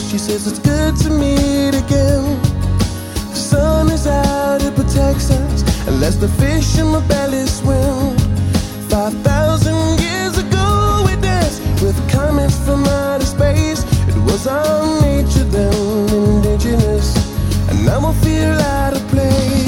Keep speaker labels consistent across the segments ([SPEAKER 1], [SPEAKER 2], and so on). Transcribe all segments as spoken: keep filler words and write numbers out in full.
[SPEAKER 1] She says it's good to meet again. The sun is out, it protects us and lets the fish in my belly swim. Five thousand years ago we danced with comets from outer space. It was our nature then, indigenous, and now I feel out of place.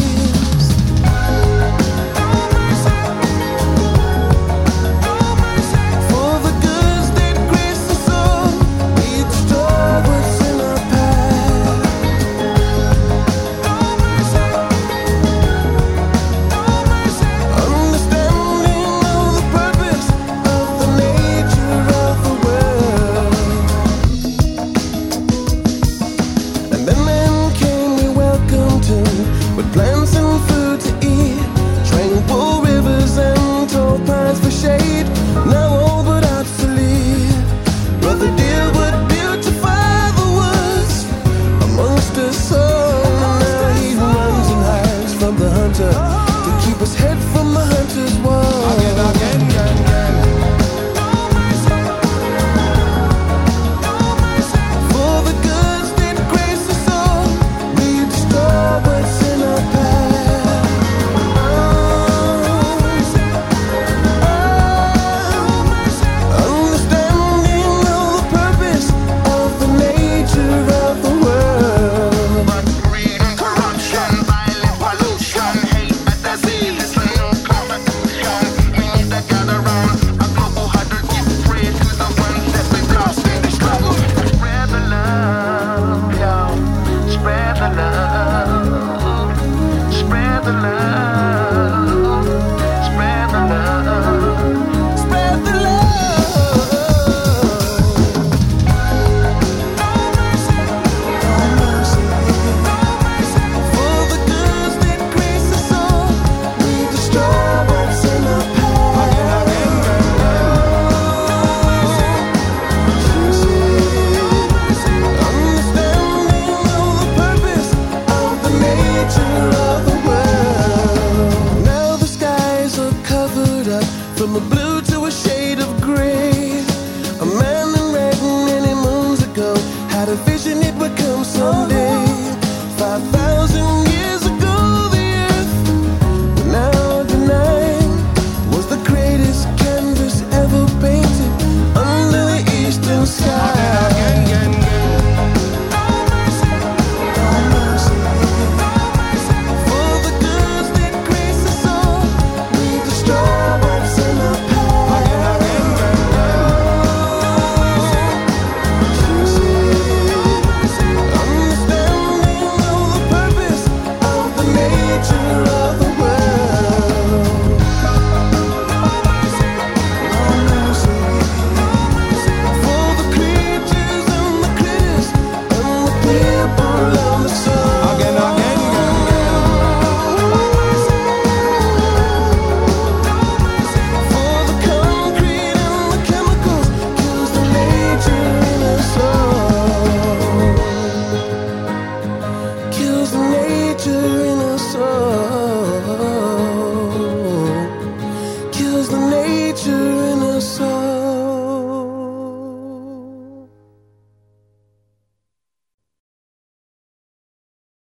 [SPEAKER 1] Plants and food to eat, tranquil rivers and tall pines for shade. Now all but obsolete. Brother dear would beautify the woods amongst us all. Now he runs and hides from the hunter to keep his head from the hunter's wall. Again, again, again, again. For the goods that grace us all, we destroy what's in our past. Understanding all the purpose of the nature of the world.
[SPEAKER 2] Greed, corruption, violent pollution, hate, disease, corruption. We need to gather round a global huddle, give praise to the ones that we've lost in the struggle. Spread the love, yo. Spread the love. Spread the love. Spread the love.
[SPEAKER 1] Spread the love. For the goods that grace us all, we destroy what's in our past. Understanding all the purpose of the nature of the world. Now the skies are covered up from a blue to a shade of gray. A man in red many moons ago had a vision it would come someday. Five thousand years ago the earth, now denying, was the greatest canvas ever painted under the eastern sky. For the goods that grace us all, we destroy what's in our past. Understanding all the purpose of the nature of